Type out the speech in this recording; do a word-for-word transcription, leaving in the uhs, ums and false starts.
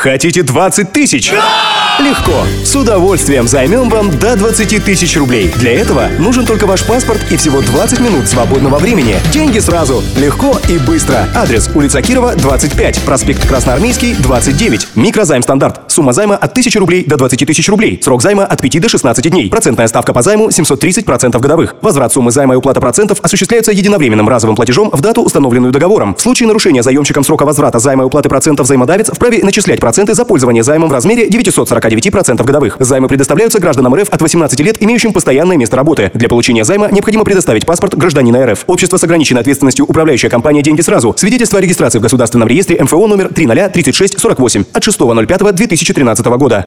Хотите двадцать тысяч? Легко. С удовольствием займем вам до двадцати тысяч рублей. Для этого нужен только ваш паспорт и всего двадцать минут свободного времени. Деньги сразу. Легко и быстро. Адрес: улица Кирова, двадцать пять. Проспект Красноармейский, двадцать девять. Микрозайм стандарт. Сумма займа от тысячи рублей до двадцати тысяч рублей. Срок займа от пяти до шестнадцати дней. Процентная ставка по займу семьсот тридцать процентов годовых. Возврат суммы займа и уплата процентов осуществляются единовременным разовым платежом в дату, установленную договором. В случае нарушения заемщиком срока возврата займа и уплаты процентов взаимодавец вправе начислять проценты за пользование займом в размере девятисот сорока девяти процентов годовых. Займы предоставляются гражданам РФ от восемнадцати лет, имеющим постоянное место работы. Для получения займа необходимо предоставить паспорт гражданина РФ. Общество с ограниченной ответственностью «Управляющая компания «Деньги сразу». Свидетельство о регистрации в государственном реестре МФО номер три ноль тридцать шесть сорок восемь от шестого ноль пятого две тысячи тринадцатого года.